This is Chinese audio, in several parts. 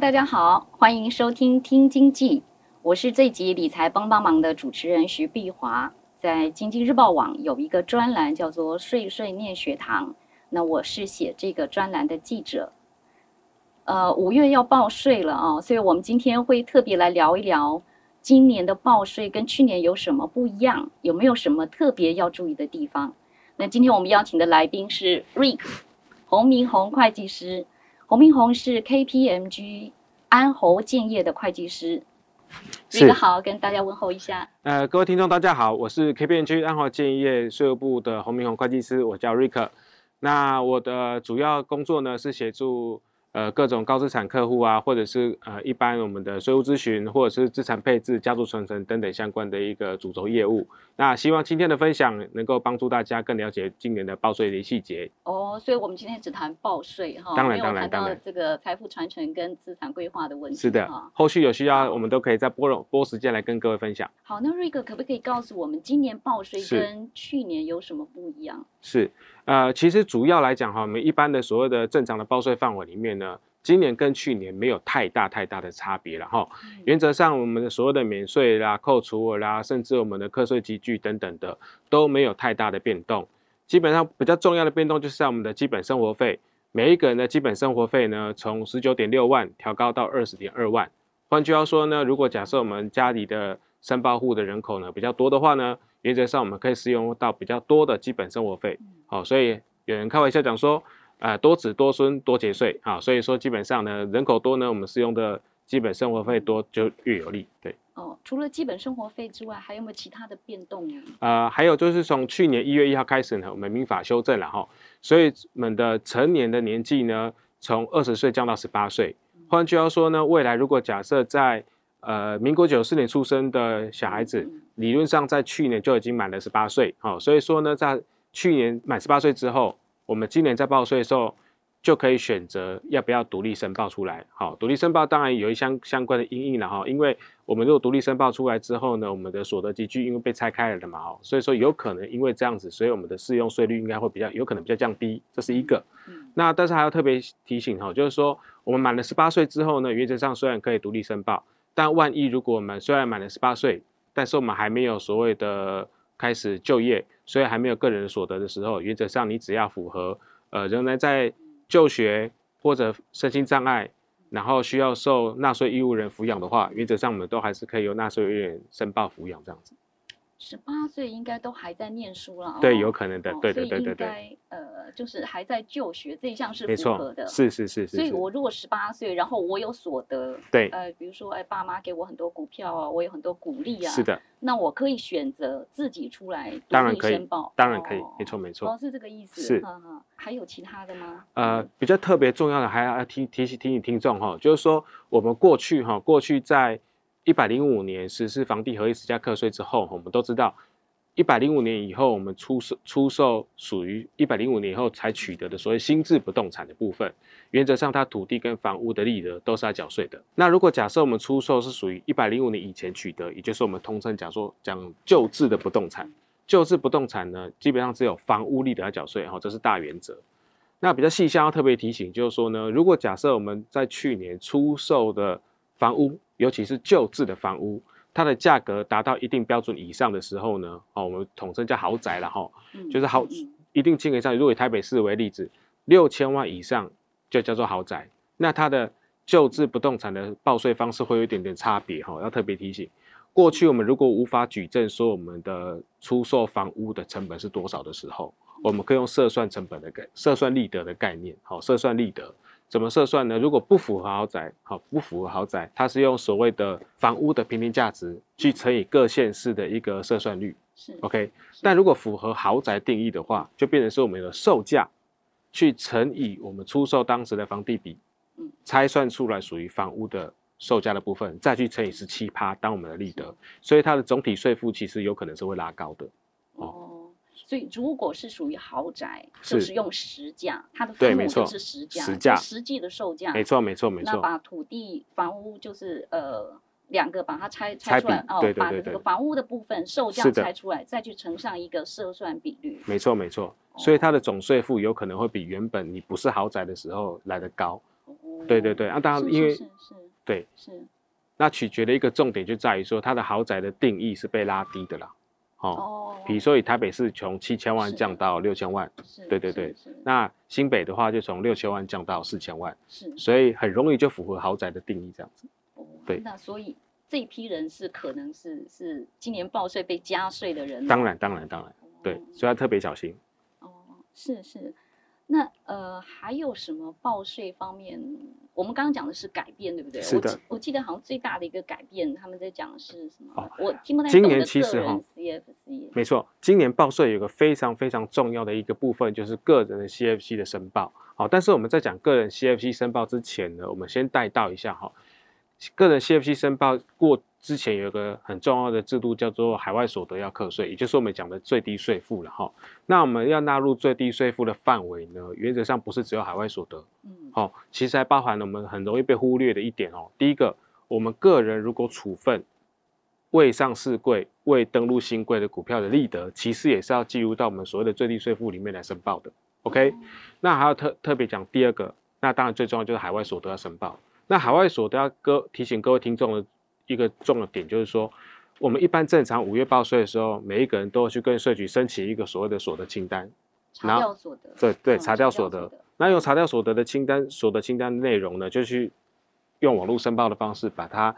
大家好，欢迎收听听经济，我是这集理财帮忙的主持人徐碧华。在经济日报网有一个专栏叫做“岁岁念学堂”，那我是写这个专栏的记者。5月要报税了啊，所以我们今天会特别来聊一聊今年的报税跟去年有什么不一样，有没有什么特别要注意的地方？那今天我们邀请的来宾是 Rick 洪明宏会计师。洪明宏是 KPMG 安侯建业的会计师。Rick 好，跟大家问候一下。 各位听众大家好，我是 KPMG 安侯建业税务部的洪明宏会计师，我叫 Rick。那我的主要工作呢是协助各种高资产客户啊，或者是一般我们的税务咨询，或者是资产配置、家族传承等等相关的一个主轴业务。那希望今天的分享能够帮助大家更了解今年的报税的细节。 所以我们今天只谈报税哈， 当然没有谈到这个财富传承跟资产规划的问题。 是的，后续有需要我们都可以再拨时间来跟各位分享。 好，那瑞哥可不可以告诉我们今年报税跟去年有什么不一样？ 是，其实主要来讲哈，我们一般的所谓的正常的报税范围里面呢，今年跟去年没有太大的差别了哈。原则上，我们的所有的免税啦、扣除额啦，甚至我们的课税集聚等等的都没有太大的变动。基本上比较重要的变动就是在我们的基本生活费，每一个人的基本生活费呢，从19.6万调高到20.2万。换句话说呢，如果假设我们家里的申报户的人口呢比较多的话呢，原则上我们可以适用到比较多的基本生活费。所以有人开玩笑讲说，多子多孙多节税啊，所以说基本上呢，人口多呢，我们适用的基本生活费多就越有利。对。 除了基本生活费之外，还有没有其他的变动呢？ 还有就是从去年1月1号开始呢，我们民法修正了哈，所以我们的成年的年纪呢，从20岁降到18岁。换句话说呢，未来如果假设在民国94年出生的小孩子，理论上在去年就已经满了18岁，所以说呢，在去年满18岁之后，我们今年在报税的时候就可以选择要不要独立申报出来。好，独立申报当然有相关的因应了哈，因为我们如果独立申报出来之后呢，我们的所得集聚因为被拆开了的嘛，所以说有可能因为这样子，所以我们的适用税率应该会有可能比较降低，这是一个。那但是还要特别提醒哈，就是说我们满了18岁之后呢，原则上虽然可以独立申报，但万一如果我们虽然满了18岁，但是我们还没有所谓的开始就业，所以还没有个人的所得的时候，原则上你只要符合仍然在就学或者身心障碍，然后需要受纳税义务人抚养的话，原则上我们都还是可以由纳税义务人申报抚养这样子。 18岁应该都还在念书了， 对，有可能的，对， 所以应该就是还在就学这一项是符合的， 是。 所以我如果18岁，然后我有所得， 对， 比如说爸妈给我很多股票啊，我有很多股利啊， 是的， 那我可以选择自己出来独立申报， 当然可以，没错， 是这个意思， 是。 还有其他的吗？ 比较特别重要的还要提醒听众哈，就是说我们过去在105年实施房地合一实价课税之后，我们都知道105年以后我们出售属于105年以后才取得的所谓新制不动产的部分，原则上它土地跟房屋的利得都是要缴税的。那如果假设我们出售是属于105年以前取得，也就是我们通称讲旧制的不动产，旧制不动产呢基本上只有房屋利得要缴税，这是大原则。那比较细项要特别提醒就是说呢，如果假设我们在去年出售的房屋，尤其是旧制的房屋，它的价格达到一定标准以上的时候呢，我们统称叫豪宅啦，就是一定金额上，如果以台北市为例子，6000万以上就叫做豪宅。那它的旧制不动产的报税方式会有一点点差别，要特别提醒。过去我们如果无法举证说我们的出售房屋的成本是多少的时候，我们可以用设算利得的概念，设算利得。怎么设算呢？如果不符合豪宅，它是用所谓的房屋的评定价值去乘以各县市的一个设算率。OK， 但如果符合豪宅定义的话，就变成是我们的售价去乘以我们出售当时的房地比，拆算出来属于房屋的售价的部分，再去乘以17%当我们的利得，所以它的总体税负其实有可能是会拉高的。 所以如果是属于豪宅，就是用实价，它的分母就是实价，实际的售价。 没错。 那把土地、房屋就是两个把它拆出来，把这个房屋的部分售价拆出来，再去乘上一个设算比率。 没错。所以它的总税负有可能会比原本你不是豪宅的时候来得高。 对对对，当然因为对是， 那取决的一个重点就在于说，它的豪宅的定义是被拉低的啦。比如说以台北市从7000万降到6000万，对对对。那新北的话就从6000万降到4000万，所以很容易就符合豪宅的定义这样子。对， 那所以这一批人是可能是今年报税被加税的人。 当然，对，所以要特别小心。 是。那还有什么报税方面？我们刚刚讲的是改变，对不对？ 是的。 我记得好像最大的一个改变，他们在讲的是什么？我听不太懂。 今年其实 CFC 没错，今年报税有个非常非常重要的一个部分，就是个人的 CFC 的申报。但是我们在讲个人 CFC 申报之前呢，我们先带到一下个人 CFC 申报过之前有一个很重要的制度，叫做海外所得要课税，也就是我们讲的最低税负了哈。那我们要纳入最低税负的范围呢，原则上不是只有海外所得，其实还包含了我们很容易被忽略的一点第一个，我们个人如果处分未上市柜、未登录新柜的股票的利得，其实也是要计入到我们所谓的最低税负里面来申报的。OK，那还要特别讲第二个，那当然最重要就是海外所得要申报。那海外所得要提醒各位听众的一个重要点就是说，我们一般正常5月报税的时候，每一个人都要去跟税局申请一个所谓的所得清单， 查掉所得， 对，查掉所得。那用查掉所得的清单，所得清单的内容呢，就去用网络申报的方式把它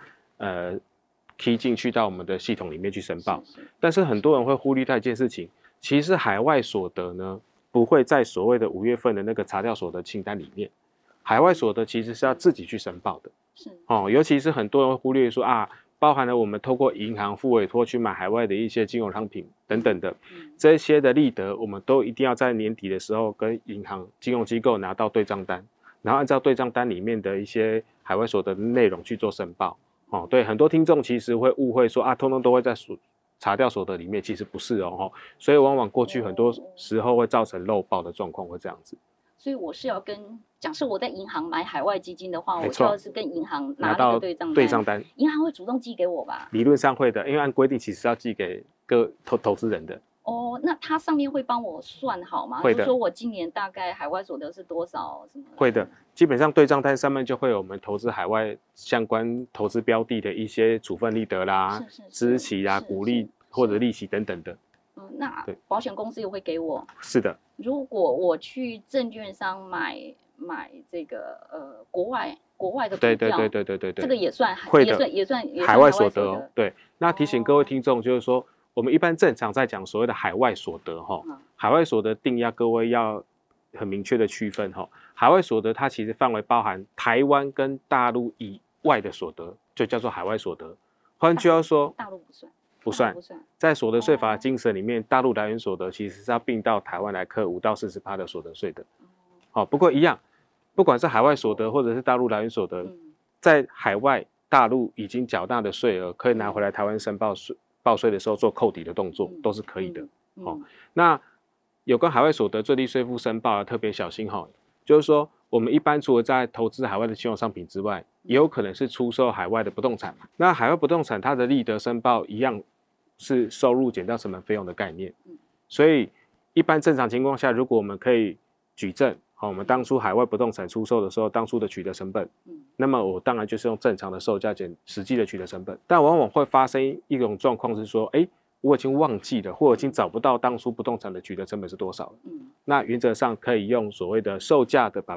key 进去到我们的系统里面去申报。但是很多人会忽略到一件事情，其实海外所得呢不会在所谓的5月份的那个查掉所得清单里面。海外所得其实是要自己去申报的，尤其是很多人会忽略说包含了我们透过银行付委托去买海外的一些金融商品等等的，这些的利得，我们都一定要在年底的时候跟银行、金融机构拿到对账单，然后按照对账单里面的一些海外所得的内容去做申报。对，很多听众其实会误会说通通都会在查掉所得里面，其实不是所以往往过去很多时候会造成漏报的状况，会这样子。 所以我是要假设我在银行买海外基金的话，我就要是跟银行拿那个对账单，银行会主动寄给我吧？ 理论上会的，因为按规定其实要寄给各投资人的。 那它上面会帮我算好吗？ 会的。 就说我今年大概海外所得是多少什么？ 会的，基本上对账单上面就会有我们投资海外相关投资标的的一些处分利得啦、孳息啦、股利或者利息等等的。 那保险公司也会给我？ 是的。 如果我去证券商买这个国外的股票， 对， 这个也算也算海外所得对，那提醒各位听众就是说，我们一般正常在讲所谓的海外所得海外所得定义各位要很明确的区分海外所得它其实范围包含台湾跟大陆以外的所得，就叫做海外所得。换句话说， 大陆不算，在所得税法的精神里面，大陆来源所得其实是要并到台湾来课5到40%的所得税的。不过一样，不管是海外所得或者是大陆来源所得，在海外大陆已经缴纳的税额，可以拿回来台湾申报税的时候做扣抵的动作，都是可以的。那有关海外所得最低税负申报特别小心就是说，我们一般除了在投资海外的金融商品之外，也有可能是出售海外的不动产。那海外不动产它的利得申报一样是收入减掉成本费用的概念，所以一般正常情况下，如果我们可以举证我们当初海外不动产出售的时候当初的取得成本，那么我当然就是用正常的售价减实际的取得成本。但往往会发生一种状况是说，我已经忘记了，或者已经找不到当初不动产的取得成本是多少了。那原则上可以用所谓的售价的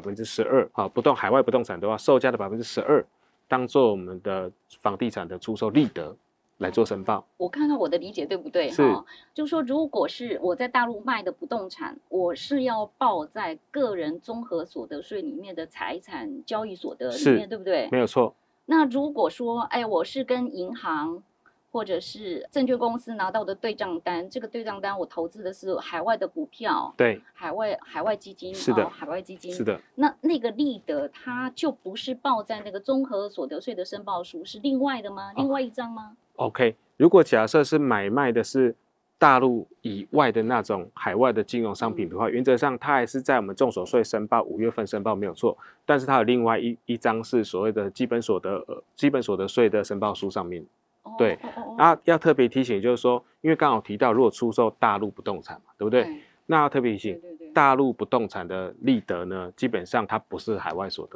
12%，海外不动产的话，售价的12%当做我们的房地产的出售利得来做申报。 我看看我的理解对不对？ 是， 就是说，如果是我在大陆卖的不动产，我是要报在个人综合所得税里面的财产交易所得里面，对不对？ 没有错。 那如果说，我是跟银行或者是证券公司拿到的对账单，这个对账单我投资的是海外的股票， 对， 海外基金， 是的， 海外基金， 是的。 那个利得它就不是报在那个综合所得税的申报书，是另外的吗？另外一张吗 ？OK， 如果假设是买卖的是大陆以外的那种海外的金融商品的话，原则上它还是在我们综所税申报5月份申报没有错，但是它有另外一张是所谓的基本所得税的申报书上面。对，要特别提醒就是说，因为刚好提到如果出售大陆不动产嘛，对不对？那要特别提醒，大陆不动产的利得呢，基本上它不是海外所得。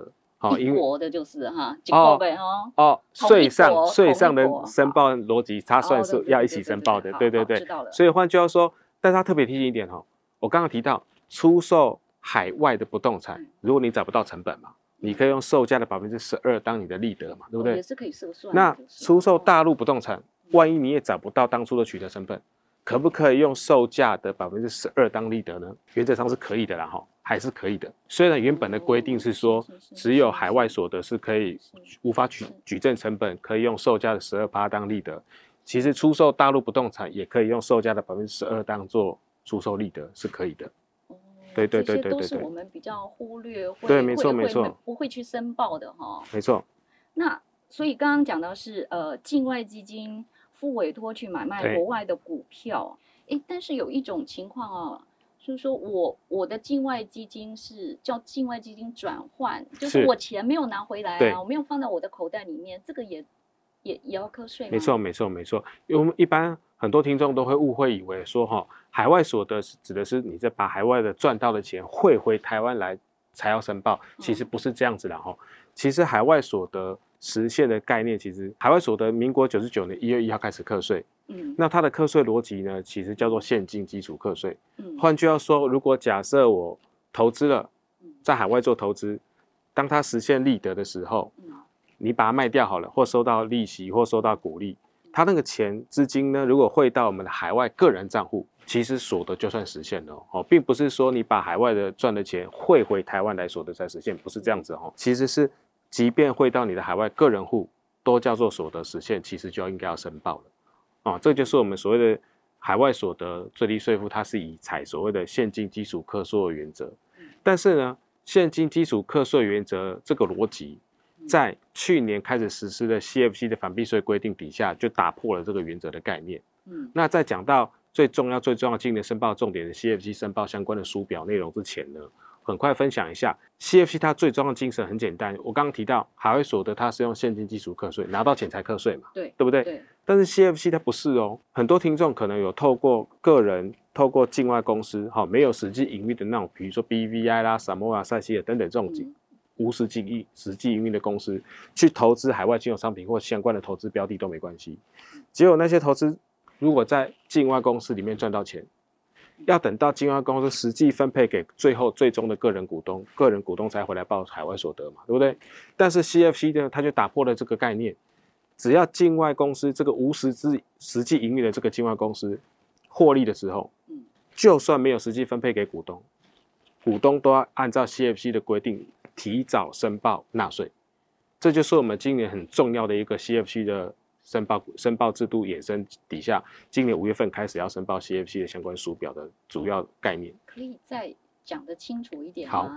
一国的就是哈，一国呗哈。 税上的申报逻辑，它算是要一起申报的，对对对。所以换句话说，但是他特别提醒一点哈，我刚刚提到出售海外的不动产，如果你找不到成本嘛，你可以用售价的12%当你的利得嘛，对不对？ 也是可以设算。 那出售大陆不动产，万一你也找不到当初的取得成本，可不可以用售价的12%当利得呢？原则上是可以的啦哈，还是可以的。虽然原本的规定是说，只有海外所得是可以无法举证成本，可以用售价的12%当利得。其实出售大陆不动产也可以用售价的12%当做出售利得，是可以的。对，这些都是我们比较忽略， 对，没错， 不会去申报的哈。 没错。 那所以刚刚讲到是境外基金付委托去买卖国外的股票，但是有一种情况哦，就是说我的境外基金是叫境外基金转换，就是我钱没有拿回来啊，我没有放在我的口袋里面，这个也要课税吗？ 没错，因为我们一般很多听众都会误会以为说海外所得指的是你在把海外的赚到的钱汇回台湾来才要申报，其实不是这样子的哈。其实海外所得实现的概念，其实海外所得民国99年1月1号开始课税，那它的课税逻辑呢，其实叫做现金基础课税。换句话说，如果假设我投资了，在海外做投资，当它实现利得的时候，你把它卖掉好了，或收到利息，或收到股利，它那个钱资金呢，如果汇到我们的海外个人账户，其实所得就算实现了并不是说你把海外的赚的钱汇回台湾来所得才实现，不是这样子其实是即便汇到你的海外个人户，都叫做所得实现，其实就应该要申报了这就是我们所谓的海外所得最低税负，它是以采所谓的现金基础课税的原则。但是呢，现金基础课税原则这个逻辑，在去年开始实施的 CFC 的反避税规定底下，就打破了这个原则的概念。那在讲到最重要今年申报重点的 CFC 申报相关的书表内容之前呢，很快分享一下 CFC 它最重要的精神很简单，我刚刚提到海外所得它是用现金基础课税，拿到钱才课税嘛，对不对？对。但是 CFC 它不是很多听众可能有透过个人、透过境外公司没有实际营运的那种，比如说 BVI 啦、Samoa、塞西尔等等这种无实际营运的公司去投资海外金融商品或相关的投资标的都没关系，只有那些投资如果在境外公司里面赚到钱，要等到境外公司实际分配给最终的个人股东才回来报海外所得嘛，对不对？但是 CFC 呢，它就打破了这个概念，只要境外公司这个无实际营运的这个境外公司获利的时候，就算没有实际分配给股东都要按照 CFC 的规定提早申报纳税。这就是我们今年很重要的一个 CFC 的申报制度衍生底下，今年5月份开始要申报 CFC 的相关书表的主要概念。 可以再讲得清楚一点吗？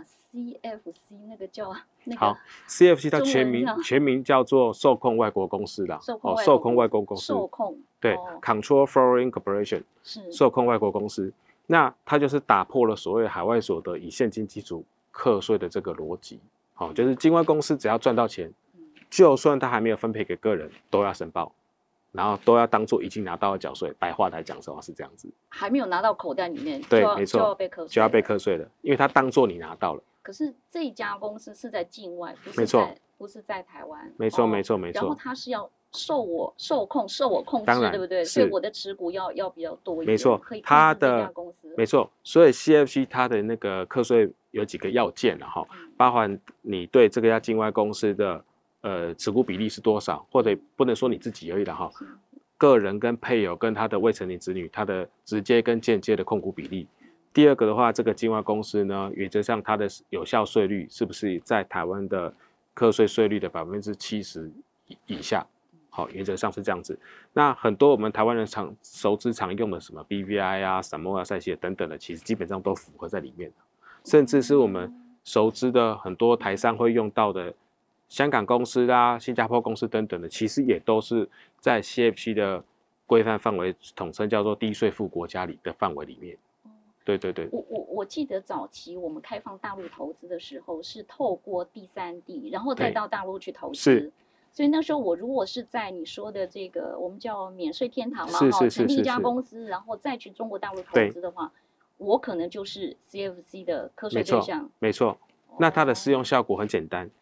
CFC 那个叫好 CFC 它全名叫做受控外国公司啦，受控外国公司，对，Control Foreign Corporation 是受控外国公司。那它就是打破了所谓海外所得以现金基础课税的这个逻辑，就是境外公司只要赚到钱，就算他还没有分配给个人，都要申报，然后都要当做已经拿到了缴税。白话来讲的话是这样子，还没有拿到口袋里面，对，没错，就要被课税了，因为他当做你拿到了。可是这一家公司是在境外，不是在台湾，没错。然后他是要受我控制，对不对？所以我的持股要比较多一点，没错，可以控制这家公司，没错。所以 CFC 它的那个课税有几个要件了包含你对这个家境外公司的持股比例是多少，或者不能说你自己而已了个人跟配偶跟他的未成年子女，他的直接跟间接的控股比例。第二个的话，这个境外公司呢，原则上它的有效税率是不是在台湾的课税税率的70%以下？原则上是这样子。那很多我们台湾人熟知常用的什么 BVI 啊、Samoa、塞西尔等等的，其实基本上都符合在里面，甚至是我们熟知的很多台商会用到的香港公司啦、新加坡公司等等的，其实也都是在 CFC 的规范范围，统称叫做低税负国家里的范围里面。对。我记得早期我们开放大陆投资的时候，是透过第三地，然后再到大陆去投资。所以那时候我如果是在你说的这个我们叫免税天堂嘛，成立一家公司，然后再去中国大陆投资的话，我可能就是 CFC 的课税对象。没错。那它的适用效果很简单，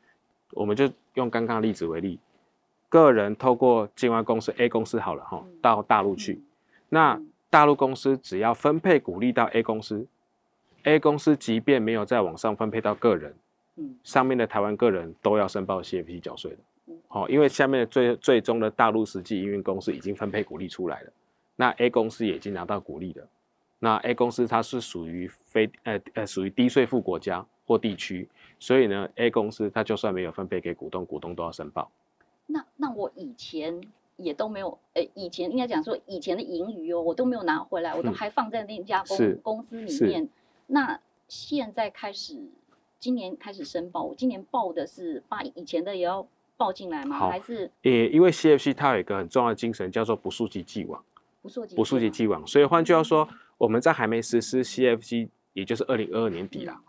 我们就用刚刚的例子为例，个人透过境外公司 A 公司好了哈，到大陆去，那大陆公司只要分配股利到 A 公司，A 公司即便没有再往上分配到个人，上面的台湾个人都要申报 CFC 缴税的。因为下面的最终的大陆实际营运公司已经分配股利出来了，那 A 公司也已经拿到股利了。那 A 公司它是属于属于低税负国家或地区，所以呢 A 公司它就算没有分配给股东，股东都要申报。 那我以前也都没有，以前应该讲说以前的盈余我都没有拿回来，我都还放在那家公司里面。那现在今年开始申报，我今年报的是把以前的也要报进来吗？还是因为 CFC 它有一个很重要的精神，叫做不溯及既往。不溯及既往，所以换句话说，我们在还没实施 CFC， 也就是2022年底啦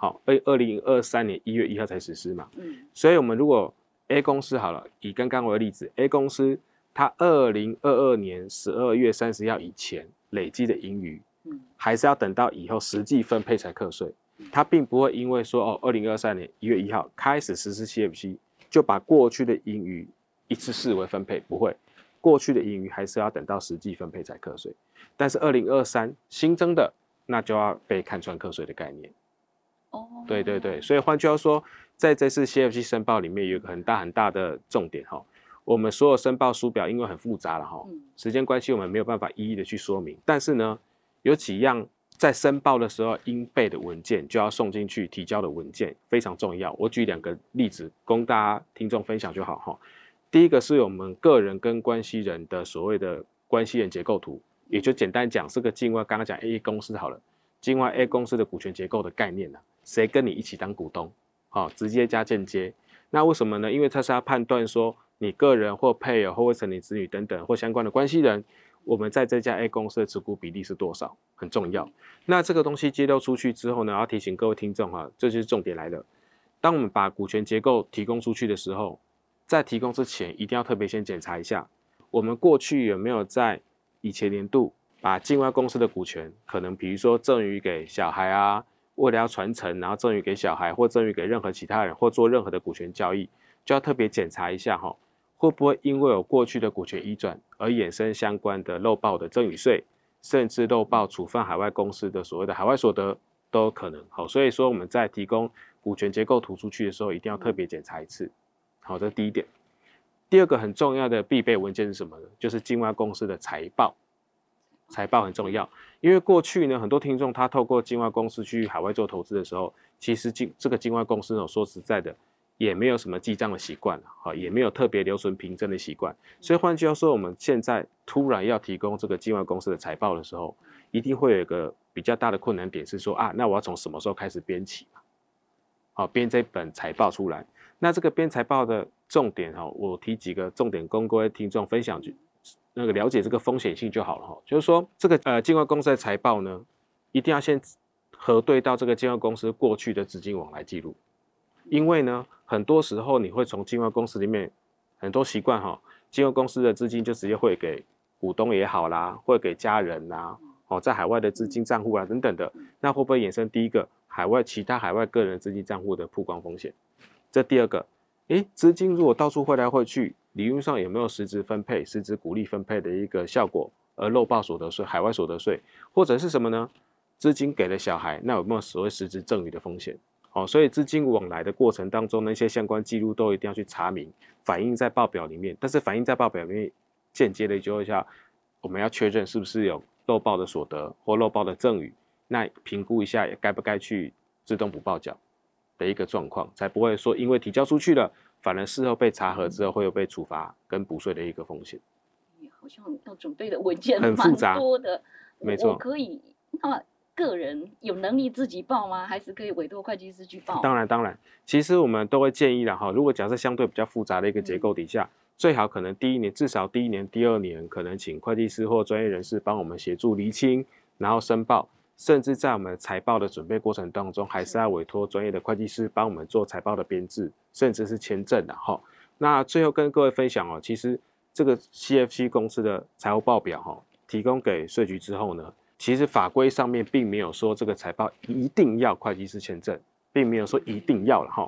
，2023年1月1号才实施嘛。所以我们如果 A 公司好了，以刚刚为例子 ，A 公司它2022年12月30号以前累积的盈余，还是要等到以后实际分配才课税。它并不会因为说2023年1月1号开始实施 CFC， 就把过去的盈余一次视为分配，不会。过去的盈余还是要等到实际分配才课税，但是2023新增的那就要被看穿课税的概念。对对对，所以换句话说，在这次 CFC 申报里面有一个很大的重点我们所有申报书表因为很复杂了时间关系我们没有办法一一的去说明，但是呢，有几样在申报的时候应备的文件就要送进去提交的文件非常重要。我举2个例子供大家听众分享就好第一个是我们个人跟关系人的所谓的关系人结构图，也就简单讲是个境外刚刚讲 A 公司好了，境外 A 公司的股权结构的概念谁跟你一起当股东直接加间接。那为什么呢？因为它是要判断说你个人或配偶或未成年子女等等或相关的关系人，我们在这家 A 公司的持股比例是多少，很重要。那这个东西揭露出去之后呢，要提醒各位听众这就是重点来了。当我们把股权结构提供出去的时候，在提供之前一定要特别先检查一下，我们过去有没有在以前年度把境外公司的股权，可能比如说赠与给小孩为了要传承，然后赠与给小孩或赠与给任何其他人，或做任何的股权交易，就要特别检查一下会不会因为有过去的股权移转而衍生相关的漏报的赠与税，甚至漏报处分海外公司的所谓的海外所得都有可能。所以说我们在提供股权结构图出去的时候，一定要特别检查一次。好，这是第一点。第二个很重要的必备文件是什么呢？就是境外公司的财报。财报很重要，因为过去呢，很多听众他透过境外公司去海外做投资的时候，其实这个境外公司说实在的，也没有什么记账的习惯也没有特别留存凭证的习惯。所以换句话说，我们现在突然要提供这个境外公司的财报的时候，一定会有一个比较大的困难点是说那我要从什么时候开始编起编这本财报出来。那这个编财报的重点我提几个重点供各位听众分享，了解这个风险性就好了就是说这个境外公司的财报呢，一定要先核对到这个境外公司过去的资金往来记录，因为呢很多时候你会从境外公司里面很多习惯境外公司的资金就直接汇给股东也好啦，汇给家人啦在海外的资金账户等等的，那会不会衍生第一个其他海外个人资金账户的曝光风险？这第二个，资金如果到处汇来汇去，理论上有没有实质分配、实质股利分配的一个效果，而漏报所得税、海外所得税，或者是什么呢？资金给了小孩，那有没有所谓实质赠与的风险？所以资金往来的过程当中，那些相关记录都一定要去查明，反映在报表里面。但是反映在报表里面，间接的就一下，我们要确认是不是有漏报的所得或漏报的赠与，那评估一下该不该去自动补报缴的一个状况，才不会说因为提交出去了，反而事后被查核之后会有被处罚跟补税的一个风险。 好像要准备的文件很复杂， 蛮多的。 没错。 我可以个人有能力自己报吗？还是可以委托会计师去报？ 当然，其实我们都会建议啦如果假设相对比较复杂的一个结构底下，最好可能至少第一年、第二年，可能请会计师或专业人士帮我们协助厘清，然后申报。甚至在我们财报的准备过程当中，还是要委托专业的会计师帮我们做财报的编制，甚至是签证那最后跟各位分享其实这个 CFC 公司的财务报表提供给税局之后呢，其实法规上面并没有说这个财报一定要会计师签证，并没有说一定要了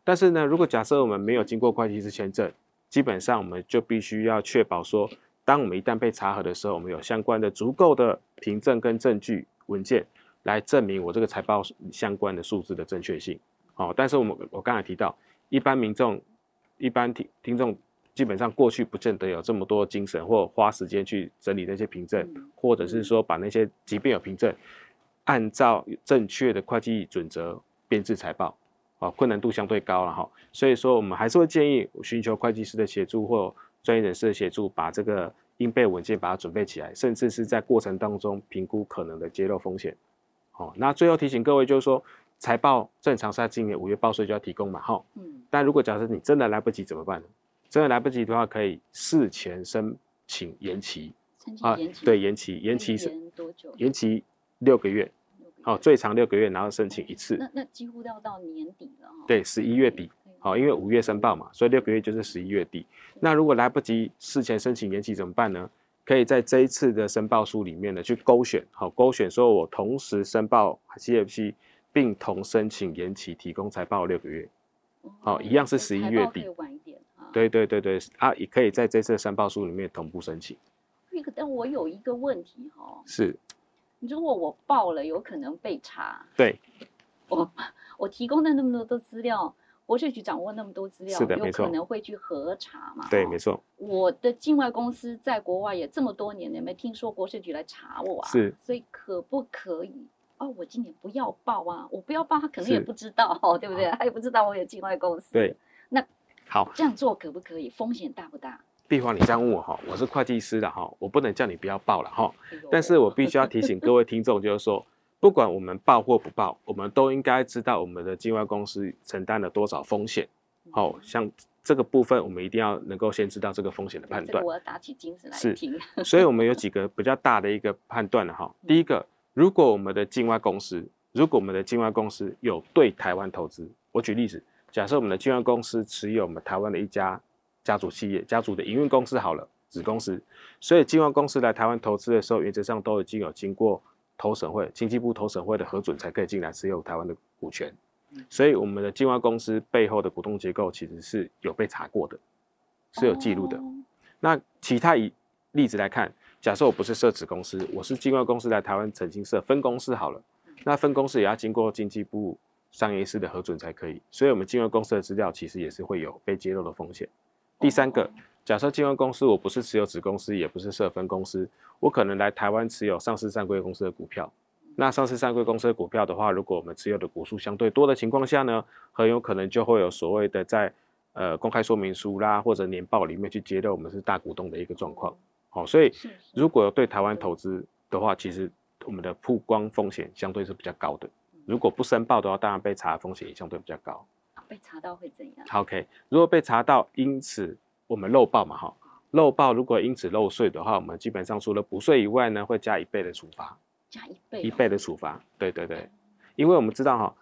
但是呢，如果假设我们没有经过会计师签证，基本上我们就必须要确保说，当我们一旦被查核的时候，我们有相关的足够的凭证跟证据文件来证明我这个财报相关的数字的正确性。但是我刚才提到，一般民众、一般听众基本上过去不见得有这么多精神或花时间去整理那些凭证，或者是说把那些即便有凭证，按照正确的会计准则编制财报，困难度相对高了哈。所以说我们还是会建议寻求会计师的协助或专业人士的协助，把这个应备文件把它准备起来，甚至是在过程当中评估可能的揭露风险。那最后提醒各位就是说，财报正常是在今年5月报税就要提供嘛，但如果假设你真的来不及怎么办呢？真的来不及的话，可以事前申请延期。对，延期是多久？ 延期6个月，最长6个月，然后申请一次。 那几乎要到年底了对，11月底。因为5月申报嘛，所以6个月就是11月底。那如果来不及事前申请延期怎么办呢？可以在这一次的申报书里面呢去勾选说我同时申报 CFC 并同申请延期提供财报6个月。一样是11月底。 晚一点。 对也可以在这次的申报书里面同步申请。 但我有一个问题是， 如果我报了，有可能被查。 对， 我提供的那么多资料，国税局掌握那么多资料， 是的， 有可能会去核查嘛？ 对，没错。 我的境外公司在国外也这么多年了，没听说国税局来查我啊？ 是， 所以可不可以？我今年不要报啊！我不要报，他可能也不知道对不对？他也不知道我有境外公司。 对， 那好， 这样做可不可以？风险大不大？ 碧华，你这样问我我是会计师的我不能叫你不要报了但是我必须要提醒各位听众，就是说，不管我们报或不报，我们都应该知道我们的境外公司承担了多少风险。像这个部分，我们一定要能够先知道这个风险的判断。 我要打起精神来听。 所以我们有几个比较大的一个判断第一个，如果我们的境外公司有对台湾投资，我举例子，假设我们的境外公司持有我们台湾的一家家族企业，家族的营运公司好了，子公司，所以境外公司来台湾投资的时候，原则上都已经有经过投审会、经济部投审会的核准，才可以进来持有台湾的股权。所以我们的境外公司背后的股东结构其实是有被查过的，是有记录的。那其他例子来看，假设我不是设子公司，我是境外公司来台湾曾经设分公司好了，那分公司也要经过经济部商业司的核准才可以，所以我们境外公司的资料其实也是会有被揭露的风险。第三个，假设境外公司我不是持有子公司，也不是设分公司，我可能来台湾持有上市上柜公司的股票。那上市上柜公司的股票的话，如果我们持有的股数相对多的情况下呢，很有可能就会有所谓的在公开说明书啦或者年报里面去揭露我们是大股东的一个状况。所以如果有对台湾投资的话，其实我们的曝光风险相对是比较高的。如果不申报的话，当然被查的风险也相对比较高。 被查到会怎样 ？OK， 如果被查到，因此我们漏报嘛漏报如果因此漏税的话，我们基本上除了补税以外呢，会加1倍的处罚。 加1 倍的处罚。对，因为我们知道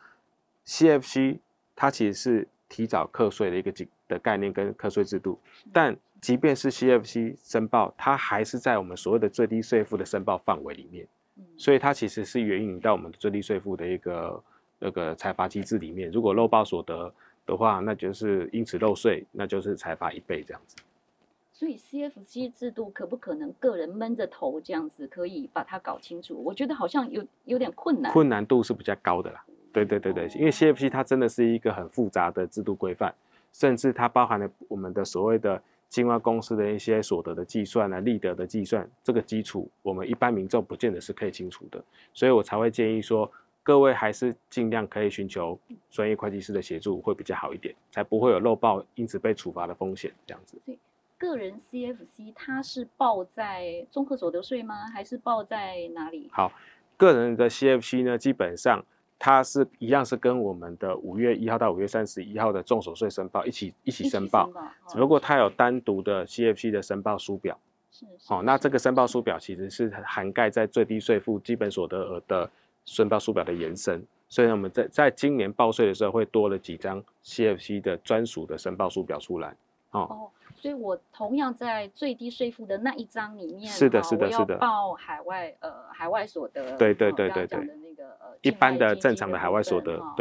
CFC 它其实是提早课税的一个的概念跟课税制度，但即便是 CFC 申报，它还是在我们所谓的最低税负的申报范围里面，所以它其实是援引到我们的最低税负的一个那个裁罚机制里面。如果漏报所得的话，那就是因此漏税，那就是裁罚1倍这样子。 所以 CFC 制度可不可能个人闷着头这样子可以把它搞清楚？我觉得好像有点困难， 困难度是比较高的啦。对，因为 CFC 它真的是一个很复杂的制度规范，甚至它包含了我们的所谓的境外公司的一些所得的计算利得的计算，这个基础我们一般民众不见得是可以清楚的，所以我才会建议说，各位还是尽量可以寻求专业会计师的协助会比较好一点，才不会有漏报因此被处罚的风险这样子。 个人 CFC 它是报在综合所得税吗？还是报在哪里？ 好，个人的 CFC 呢，基本上它是一样是跟我们的5月1号到5月31号的综所税申报一起申报，只不过它有单独的 CFC 的申报书表。那这个申报书表其实是涵盖在最低税负基本所得额的申报书表的延伸，所以我们在今年报税的时候会多了几张 CFC 的专属的申报书表出来。 所以我同样在最低税负的那一张里面， 是的， 我要报海外所得， 对， 讲的那个一般的正常的海外所得，对，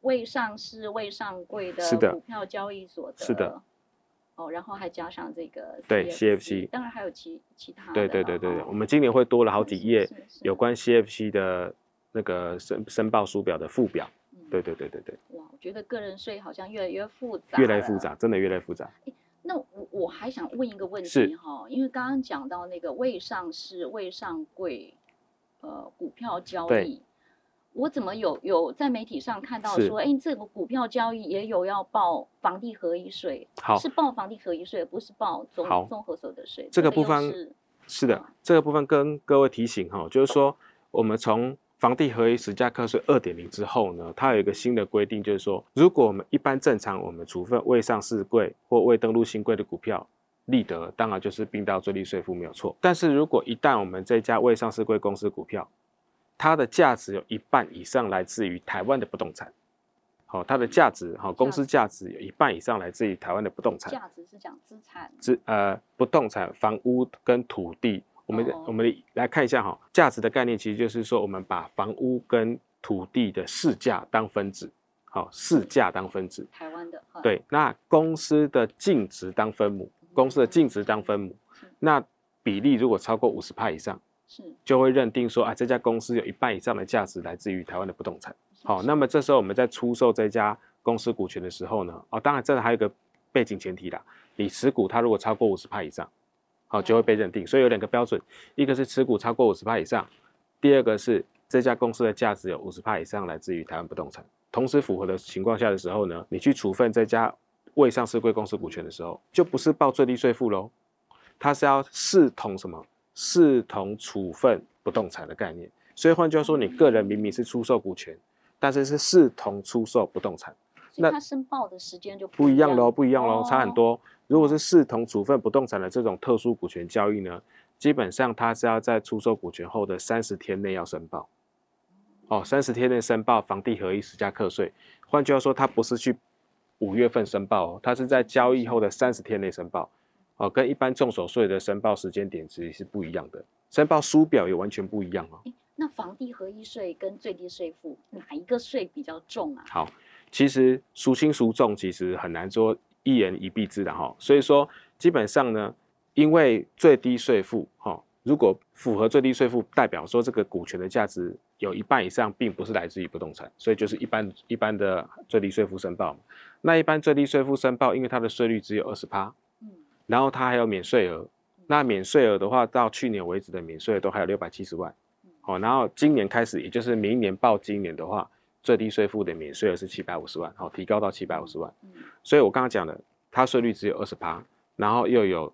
未上市、未上柜是的的股票交易所得， 是的， 然后还加上这个对 CFC， CFC， 当然还有其他对的对对对对， 哦我们今年会多了好是是几页是是有关 CFC 的那个申报书表的附表。对对对对对， 哇，我觉得个人税好像越来越复杂， 越来越复杂，真的越来越复杂。 那我还想问一个问题是哈，因为刚刚讲到那个未上市、未上柜，股票交对易，我怎么有在媒体上看到是说，哎，这个股票交易也有要报房地合一税， 好是报房地合一税，不是报好综合所得税。 这个又部分是是的，这个部分跟各位提醒哈，就是说我们从房地合一实价课税2.0之后呢，它有一个新的规定，就是说，如果我们一般正常我们处分未上市柜或未登录新柜的股票，利得当然就是并到最低税负没有错。但是如果一旦我们这家未上市柜公司股票，它的价值有一半以上来自于台湾的不动产，好，它的价值公司价值有一半以上来自于台湾的不动产。 价值是讲资产， 不动产、房屋跟土地。我们来看一下哈，价值的概念其实就是说，我们把房屋跟土地的市价当分子，好，市价当分子。 台湾的对，那公司的净值当分母，公司的净值当分母，那比例如果超过50%以上，就会认定说，这家公司有一半以上的价值来自于台湾的不动产。好，那么这时候我们在出售这家公司股权的时候呢，当然这还有一个背景前提啦，你持股它如果超过50%以上，好，就会被认定。所以有2个标准，一个是持股超过50%以上，第二个是这家公司的价值有50%以上来自于台湾不动产。同时符合的情况下的时候呢，你去处分这家未上市柜公司股权的时候，就不是报最低税负咯，它是要视同什么？视同处分不动产的概念。所以换句话说，你个人明明是出售股权，但是是视同出售不动产， 那它申报的时间就不一样咯，不一样咯，差很多。如果是视同处分不动产的这种特殊股权交易呢，基本上它是要在出售股权后的30天内要申报。30天内申报房地合一实价课税。换句话说，它不是去5月份申报它是在交易后的30天内申报。跟一般重所税的申报时间点其实是不一样的，申报书表也完全不一样哦。 那房地合一税跟最低税负哪一个税比较重啊？ 好，其实孰轻孰重其实很难说一言以蔽之的哈。所以说基本上呢，因为最低税负如果符合最低税负，代表说这个股权的价值有一半以上并不是来自于不动产，所以就是一般的最低税负申报。那一般最低税负申报，因为它的税率只有20%。然后它还有免税额，那免税额的话，到去年为止的免税额都还有670万，然后今年开始，也就是明年报今年的话，最低税负的免税额是750万，提高到750万。所以我刚刚讲的，它税率只有20%，然后又有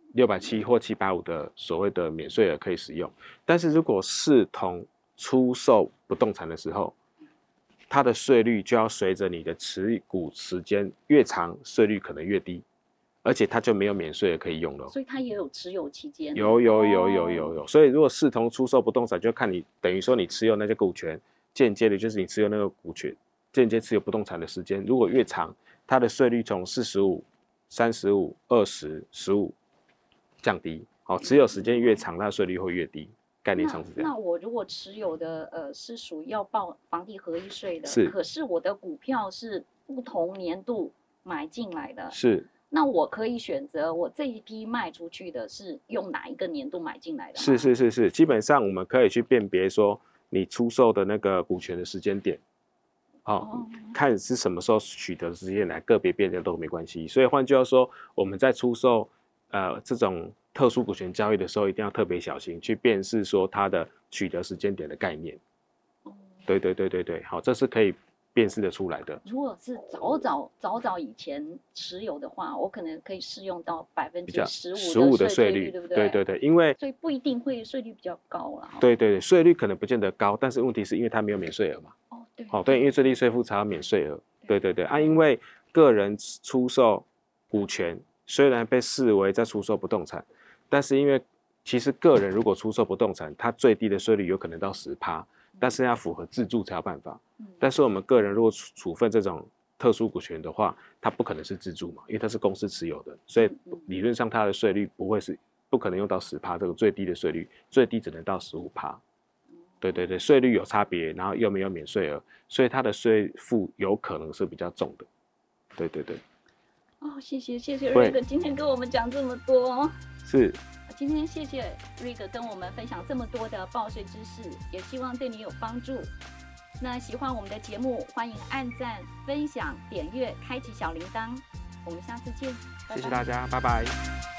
670或750的所谓的免税额可以使用。但是如果视同出售不动产的时候，它的税率就要随着你的持股时间越长，税率可能越低。而且它就没有免税额可以用了， 所以它也有持有期间。 有。所以如果视同出售不动产，就看你等于说你持有那些股权，间接的就是你持有那个股权，间接持有不动产的时间，如果越长，它的税率从45、35、20、15降低。持有时间越长，它的税率会越低。概念上是这样。 那我如果持有的是属于要报房地合一税的，可是我的股票是不同年度买进来的， 是。 那我可以选择我这一批卖出去的是用哪一个年度买进来的吗？ 是，基本上我们可以去辨别说你出售的那个股权的时间点，看是什么时候取得的时间来个别辨认都没关系。所以换句话说，我们在出售这种特殊股权交易的时候，一定要特别小心去辨识说它的取得时间点的概念。对，好，这是可以辨识的出来的。 如果是早以前持有的话，我可能可以适用到15%的税率，对不对？ 对，因为所以不一定会税率比较高啦。 对，税率可能不见得高，但是问题是因为它没有免税额嘛。对，因为最低税负才有免税额。对，因为个人出售股权虽然被视为在出售不动产，但是因为其实个人如果出售不动产，它最低的税率有可能到10%。但是要符合自住才有办法。但是我们个人如果处分这种特殊股权的话，它不可能是自住嘛，因为它是公司持有的，所以理论上它的税率不可能用到10%这个最低的税率，最低只能到15%。 对对对，税率有差别，然后又没有免税额，所以它的税负有可能是比较重的。对对对。 哦，谢谢瑞哥今天跟我们讲这么多。 是。 今天谢谢瑞哥跟我们分享这么多的报税知识，也希望对你有帮助。那喜欢我们的节目，欢迎按赞、分享、点阅、开启小铃铛。我们下次见， 谢谢大家，拜拜。